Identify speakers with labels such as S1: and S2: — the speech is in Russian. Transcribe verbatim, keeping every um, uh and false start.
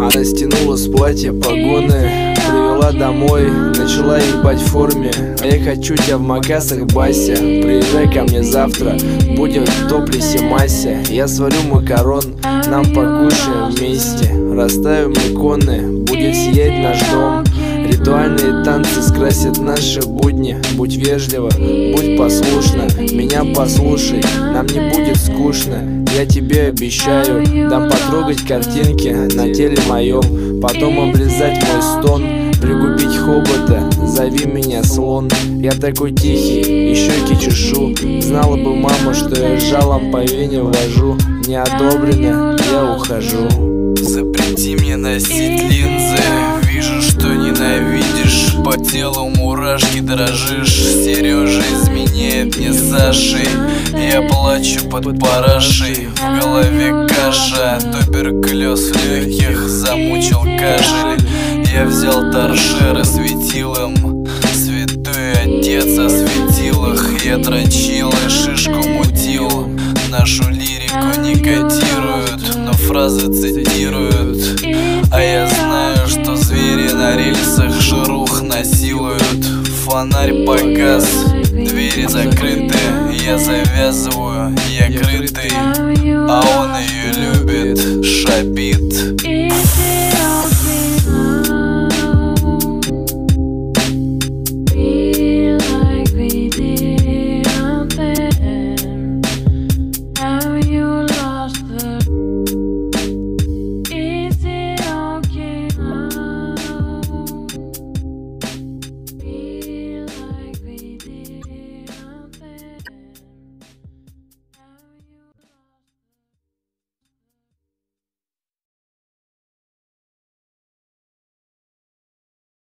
S1: Она стянула с платья погоны, привела домой, начала ебать в форме. А я хочу тебя в макасах, Бася. Приезжай ко мне завтра, будем в топлесе массе. Я сварю макарон, нам покушаем вместе. Расставим иконы, будет сиять наш дом. Ритуальные танцы скрасят наши будни. Будь вежлива, будь послушна, меня послушай, нам не будет скучно. Я тебе обещаю, дам потрогать картинки на теле моем, потом облизать мой стон, пригубить хобота, зови меня слон. Я такой тихий, и щеки чешу. Знала бы мама, что я жалом по вене ввожу. Не одобрено, я ухожу.
S2: Запрети мне носить линзы, вижу, что ненавидишь. По телу мурашки дрожишь. Сережа изменяет мне Сашей. Я плачу под парашей. В голове каша, туберкулез в легких замучил кашель. Я взял торшер и светил им. Святой отец осветил их. Я дрочил и шишку мутил. Нашу лирику не котируют, но фразы цитируют. А я знаю, что звери на рельсах жирух насилуют. Фонарь погас, двери закрыты. Я завязываю, я крытый, а он ее любит. Шабин.